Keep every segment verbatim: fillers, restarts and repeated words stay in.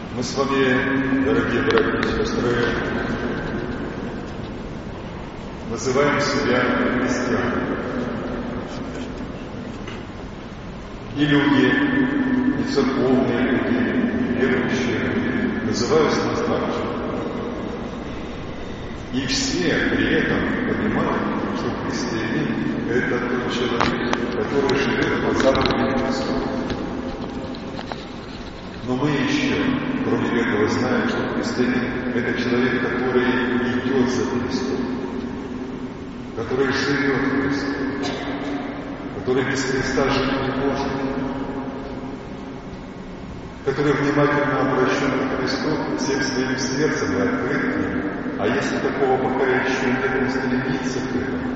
Мы с вами, дорогие братья и сестры, называем себя христианами. И люди, и церковные люди, и верующие люди называют нас так же. И все при этом понимают, что христианин – это тот человек, который живет по заповедям Христа. Но мы еще, кроме этого, знаем, что христианин – это человек, который идет за Христом, который живет Христом, который без Христа жить не может, который внимательно обращен к Христу всем своим сердцем и открыт к Нему. А если такого пока еще нет, он стремится к этому.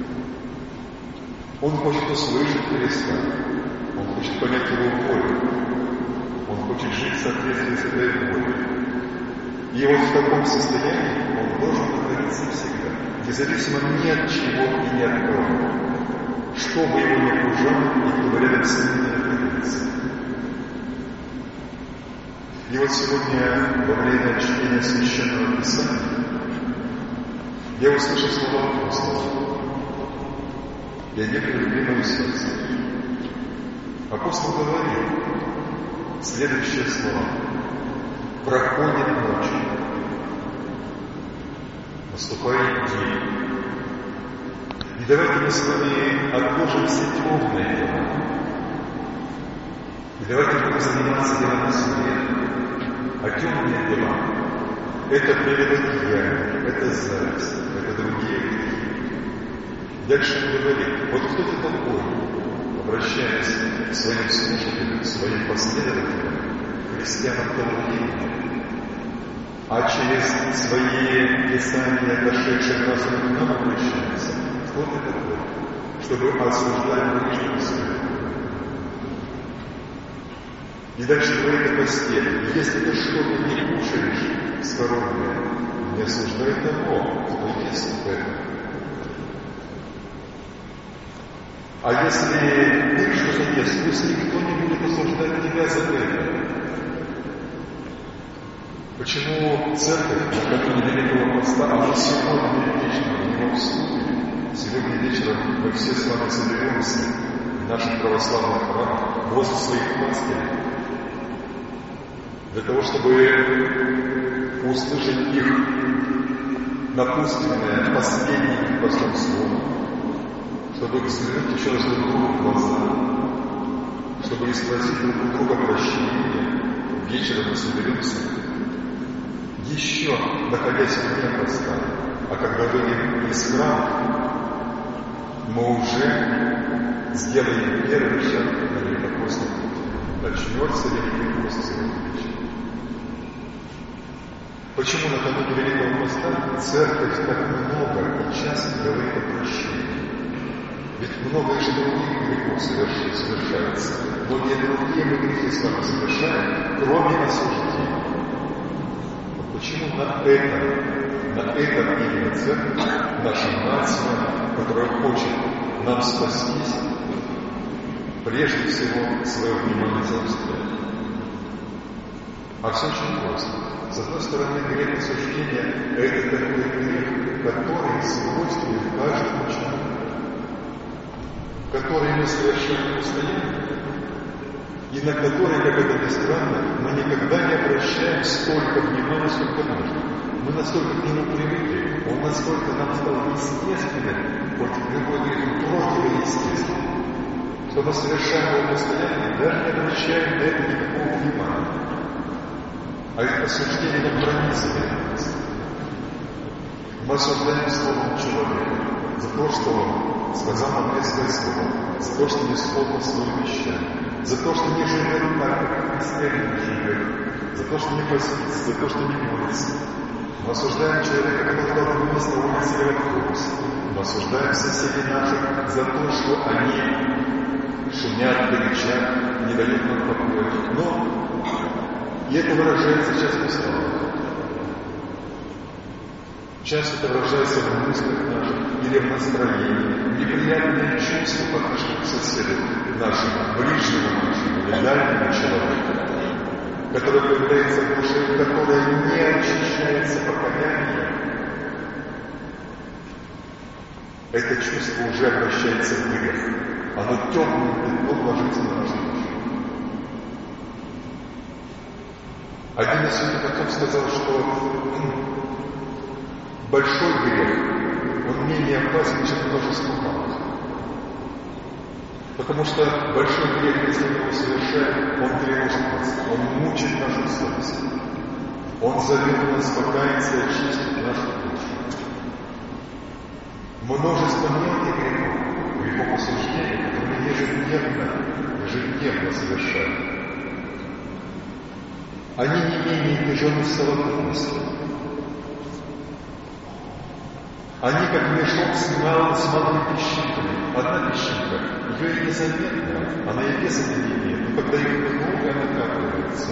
Он хочет услышать Христа, он хочет понять Его волю, он хочет жить в соответствии с этой волей. И вот в таком состоянии он должен находиться всегда, независимо ни от чего и ни от кого, что бы его ни окружало и кто бы рядом с ним не находился. И вот сегодня, во время чтения Священного Писания, я услышал слова апостола, и они привлекли мое сердце. Апостол говорит следующие слова: «Проходит ночь, наступает день». И давайте мы с вами отложим все темные дела. И давайте будем заниматься делами света. А темные дела – это прелюбодеяние, это зависть, это другие грехи. Дальше он говорит: вот кто ты такой, обращаясь к своим слушателям, к своим последователям, христианам того времени, а через свои писания, дошедшие нас к нам, обращается. Кто ты такой, чтобы осуждать ближнего своего? И дальше говорит о посте: если ты что-то не кушаешь здоровое, не осуждай того, кто ест это. А если ты что-то ест, пусть никто не будет осуждать тебя за это. Почему церковь накануне Великого Поста, а мы сегодня вечером в него вступим, сегодня вечером мы все с вами соберемся в наших православных храмах возле своих пастырей, для того, чтобы услышать их напутственное последнее постом слово, чтобы взглянуть еще раз друг другу в глаза, чтобы спросить друг у друга прощения. Вечером мы соберемся, еще находясь вне поста, а когда выйдем из храма, мы уже сделаем первый шаг на великопостный путь. Начнется Великий пост сегодня вечером. Почему накануне Великого Поста церковь так много и часто говорит о прощении? Ведь много же других грехов совершается. Многие другие мы грехи с вами совершаем, кроме осуждения. Но почему на этом, на этом именно церковь, наша нация, которая хочет нам спастись, прежде всего свое внимание заостряет? А все очень просто. С одной стороны, грех осуждения – это такой грех, который свойственен каждому человеку, который мы совершаем постоянно, и на который, как это ни странно, мы никогда не обращаем столько внимания, сколько нужно. Мы настолько к нему привыкли, он настолько нам стал естественным, хоть любой грех противоестественным, что мы совершаем его постоянно и даже не обращаем на это никакого внимания. А это осуждение нам пронизывает нас. Мы осуждаем словом человека за то, что он сказал нам резкое слово, за то, что не исполнил свое обещание, за то, что не живет так, как христианин живет, за то, что не постится, за то, что не молится. Мы осуждаем человека, который дал вынос на улице или в автобусе. Мы осуждаем соседей наших за то, что они шумят, кричат, не дают нам покоя. Но и это выражается часто в словах. Часто это выражается в мыслях наших или в настроении. Неприятные чувства по отношению к соседу нашему, ближнему нашему или дальнему человеку. которое появляется в душе, которое не очищается покаянием, это чувство уже обращается в грех. Оно темным пятном ложится на нашу душу. Один из святых отцов сказал, что большой грех, он менее опасен, чем множество малых. Потому что большой грех, если мы его совершаем, он тревожит нас, он мучит нашу совесть. Он зовет нас покаяться и очистить нашу душу. Множество мелких грехов, грехов осуждения, которые мы ежедневно, ежедневно совершаем, они не менее тяжелы в совокупности. Они как мешок с, мал, с малыми песчинками. Одна песчинка, ее и незаметно, она и веса не имеет, но когда их много, она накапливается.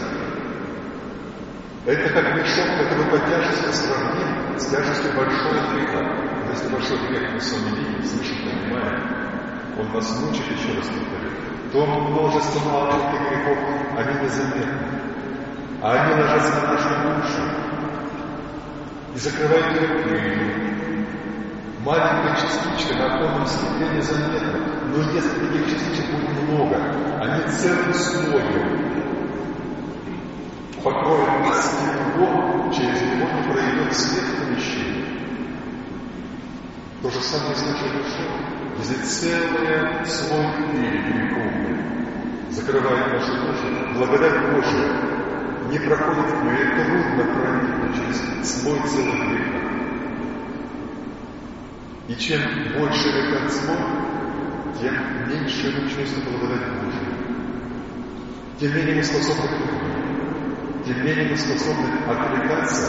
Это как мешок, который по тяжести сравним с тяжестью большого греха. Но если большой грех мы с вами видим, слышим, понимаем, он нас мучит, еще раз повторю, то множество малых грехов, они незаметны. А они ложатся на нашу душу и закрывают ее пылью. Маленькая частичка на оконном стекле незаметна, но если таких частичек будет много, они целым слоем покроют стекло, через него не пройдет свет в помещении. То же самое с нашей душой. Если целый слой пыли греховной закрывает нашу душу, благодать Божия не проходит в нее, и трудно проникнуть через слой целых греха. И чем больше этот слой, тем меньше мы чувствуем благодать Божию. Тем менее мы способны к этому. Тем менее мы способны отвлекаться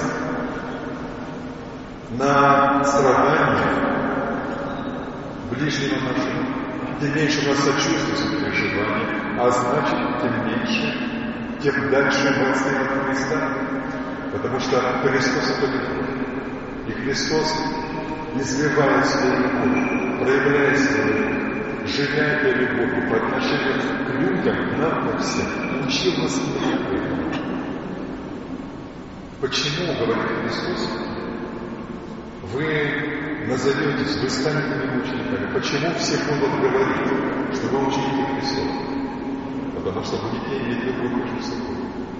на страдания ближнего нашего. Тем меньше у нас сочувствия, переживания, а значит, тем меньше, тем дальше мы отстоим от Христа. Потому что Христос — это любовь. И Христос, изливая свою любовь, проявляя свою любовь, живя этой любовью по отношению к людям, нам, ко всем, учил нас этому. Почему, говорит Христос, вы назоветесь, вы станете моими учениками? Почему всех будут говорить, что вы ученики Христова? Потому что вы не имеете любовь между собой.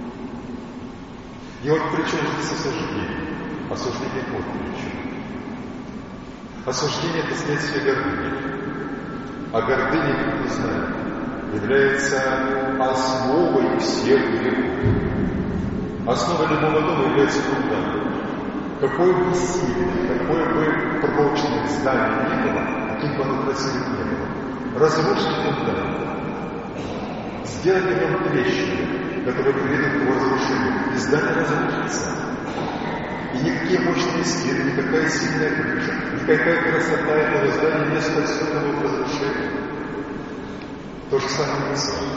И вот при чем здесь осуждение? Осуждение вот при чем. Осуждение – это следствие гордыни. А гордыня, как мы знаем, является основой всех грехов. Основой любого дома является фундамент. Какой бы сильный, какое бы прочное здание ни было, каким бы оно красивым ни было, разрушить фундамент, сделать в нем трещины, которые приведут к его разрушению, и здание разрушится. И никакие мощные стены, никакая сильная крыша, никакая красота этого здания не спасет его от разрушения. То же самое мы с вами.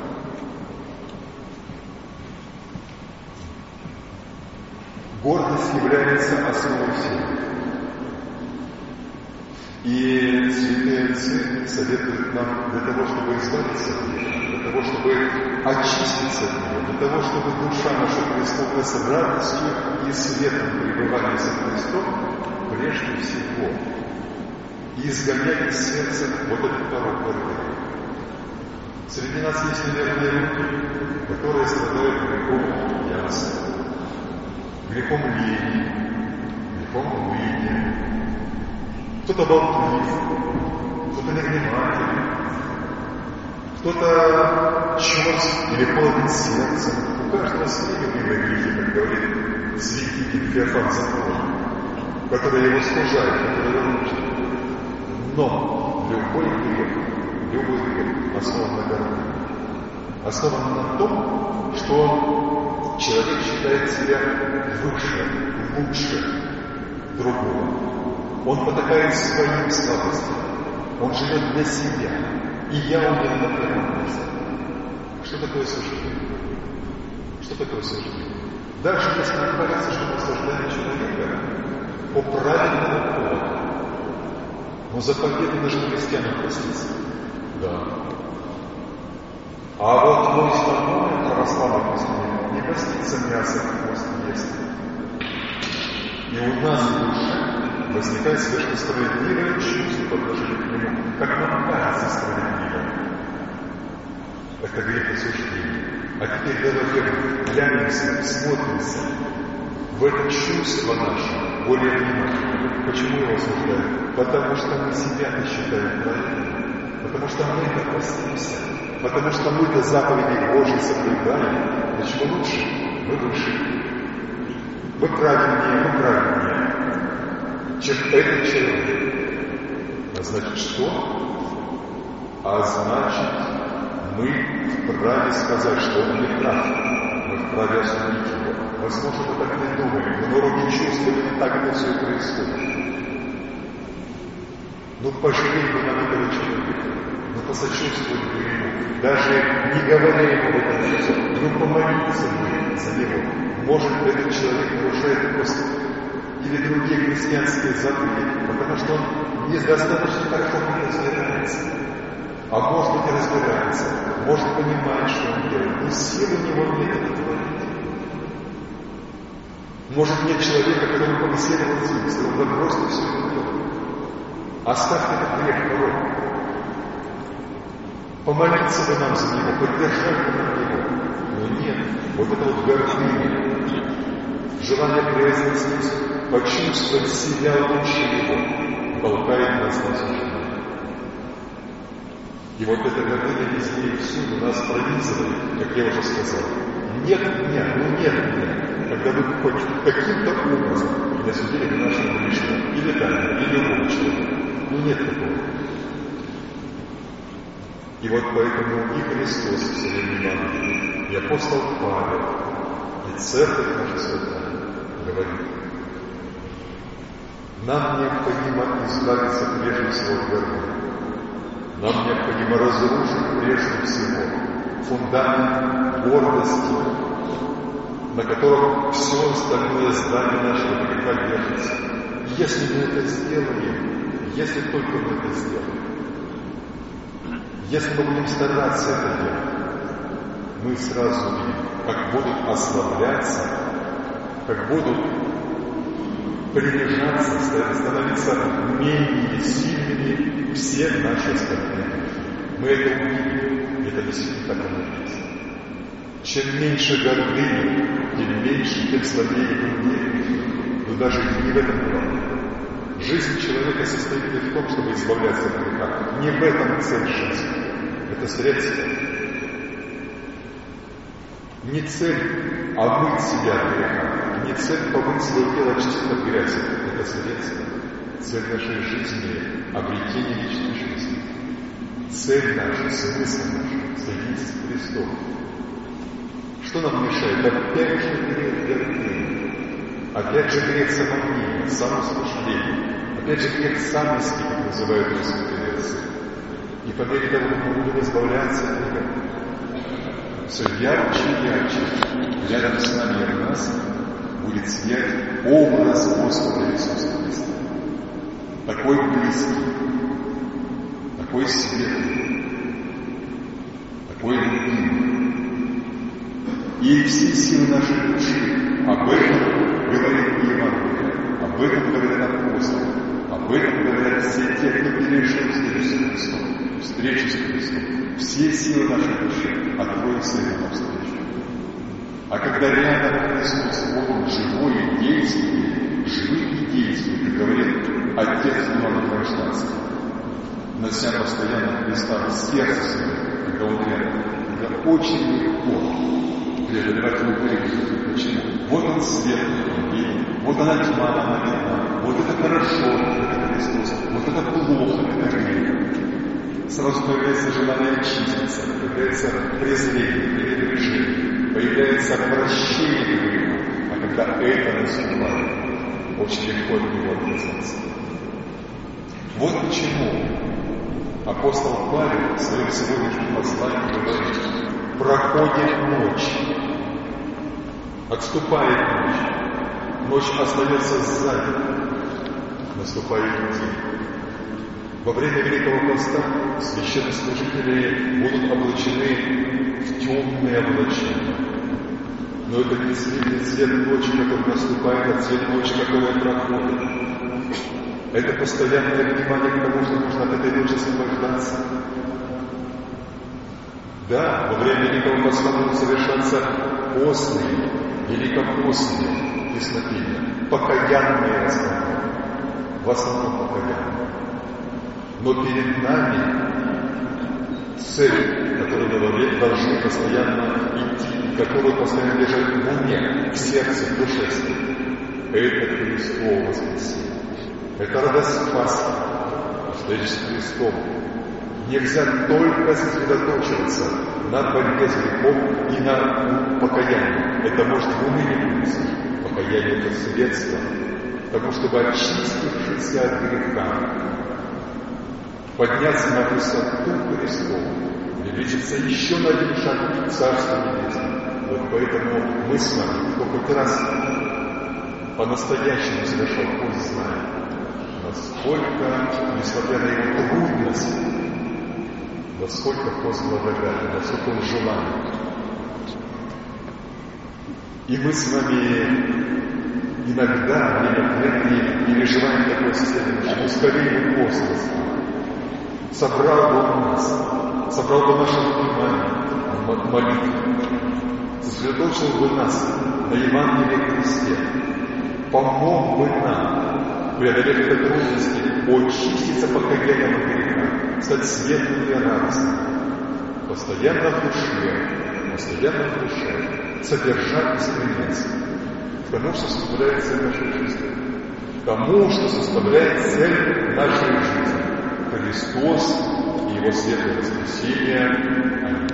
Гордость является основой всего. И святые отцы советуют нам для того, чтобы избавиться от греха, для того, чтобы очиститься от него, для того, чтобы душа наша преисполнилась радостью и светом пребывания со Христом, прежде всего, и изгонять из сердца вот этот порог гордыни. Среди нас есть неверные люди, которые страдают грехом пьянства, грехом лени, грехом уныния. Кто-то болтлив, кто-то невнимательный, кто-то черст или холоден сердцем. У каждого свои любимые грехи, как говорит святитель Феофан Затворник, которые его служают, которые его нужны. Но любой грех, любой грех основан на гордыне. Основан на том, что человек считает себя выше, лучше другого. Он потакает своим слабостям. Он живет для себя. И я у него на первом месте. Что такое осуждение? Что такое осуждение? Даже если нам кажется, что мы осуждаем человека по правильному поводу, но заповедано же христианам проститься. Да. А вот мой основной православный христианин не постится мясо, пост ест. И у нас в душе возникает совершенно справедливое чувство по отношению к нему, как нам кажется справедливым. Это грех осуждения. А теперь давайте глянемся, смотримся в это чувство наше более внимательно. Почему его осуждаем? Потому что мы себя-то считаем правильным. Потому что мы это постимся. Потому что мы-то заповеди Божьи соблюдаем. Значит, мы лучше, мы выше. Мы правильнее, мы правильнее, чем этот человек. А значит что? А значит, мы вправе сказать, что он не прав. Мы вправе осудить его. Возможно, мы так не думаем, но на уровне чувства не так это все и происходит. Ну, пожалей бы нам этого человека, ну, посочувствовать бы ему, даже не говоря ему об этом лицо, ну, помолиться бы за него. Может, этот человек нарушает просто или другие христианские заповеди, потому что он недостаточно хорошо в них разбирается. А может быть и разбирается, может понимать, что он делает, но сил у него нет это творить. Может, нет человека, который побеседовал с ним, сказал, да просто все это делает. Оставь этот грех порой. Помолиться бы нам за него, поддержать бы нам его. Но нет, вот это вот гордыня, желание превознестись, почувствовать себя лучше его, толкает нас на осуждение. И вот эта гордыня везде и всюду нас пронизывает, как я уже сказал. Нет меня, ну нет меня. Когда вы хоть каким-то образом не осудили бы нашего ближнего, или Данила, или любого человека. Ну нет такого. И вот поэтому и Христос в своем Евангелии, и апостол Павел, и Церковь наша святая говорит, нам необходимо избавиться прежде всего от гордыни. Нам необходимо разрушить прежде всего фундамент гордости, на котором все остальное здание нашего греха держится. И если мы это сделаем, если только мы это сделаем, если мы будем стараться это делать, мы сразу увидим, как будут ослабляться, как будут принижаться, становиться менее сильными все наши остальные грехи. Мы это увидим, и это действительно так оно есть. Чем меньше гордыни, тем меньше, тем слабее другие грехи. Но даже не в этом дело. Жизнь человека состоит не в том, чтобы избавляться от греха. Не в этом цель жизни. Это средство. Не цель омыть себя от греха. Не цель помыть свое тело очистить от грязи. Это средство. Цель нашей жизни – обретение вечной жизни. Цель наша, смысл наш – соединиться с Христом. Что нам мешает? Опять же грех гордыни. Опять же грех самомнения, самослуждения. Опять же грех самости, как называют его святые отцы. И по мере того, как мы будем избавляться от него, все ярче и ярче рядом с нами и нас будет сиять образ Господа Иисуса Христа. Такой близкий, такой светлый, такой любимый. И все силы нашей души об этом говорит Евангелие, об этом говорят апостолы, об этом говорят все те, кто пережил встречу с Христом, встречу с Христом. Все силы нашей души откроются ему навстречу. А когда рядом Христос, Он живой и действенный, живый и действенный, как говорит Отец Иоанн Кронштадтский, нося постоянно Христа в сердце своем, когда Он рядом, когда очень легко преодолевать любые грехи. Почему? Вот Он свет людей, вот она тьма, она видна, вот это хорошо, это Христос, вот это плохо, это грех. Сразу появляется желание очиститься, появляется презрение, пренебрежение, появляется прощение к греху, а когда это наступает, очень легко от него отказаться. Вот почему апостол Павел в своем сегодняшнем послании говорит: проходит ночь, отступает ночь, ночь остается сзади, наступает день. Во время Великого Поста священнослужители будут облачены в темные облачения. Но это не свет, свет ночи, который наступает, а свет ночи, который проходит. Это постоянное внимание к тому, что нужно от этой ночи освобождаться. Да, во время Великого Поста будут совершаться постные, великопостные песнопения, покаянные основы, в основном покаянные. Но перед нами цель, которую мы должны постоянно идти, которую постоянно держать в уме, в сердце, в душе, это Христово воскресенье. Это радость Пасхи, встреча с Христом. Нельзя только сосредоточиваться на борьбе с грехом и на покаянии. Это может в уныние принести. Покаяние – это средство к тому, чтобы, очистившись от греха, подняться на высоту Христову, увеличиться еще на один шаг в Царство Небесное. Вот поэтому мы с вами, кто хоть раз по-настоящему совершал путь, знаем, насколько, несмотря на его трудности, насколько пост благодарен, насколько он желанен. И мы с вами иногда, время от времени, переживаем такое состояние, что скорее пост собрал бы нас, собрал бы наше внимание, молитву, сосредоточил бы нас на Евангелии Христе, помог бы нам преодолеть эти трудности, очиститься покаянием от греха, стать светлым и радостным, постоянно в душе, постоянно в душе, содержать и стремиться к тому, что составляет цель нашей жизни, к тому, что составляет цель нашей жизни. Христос и Его светлое воскресение. Аминь.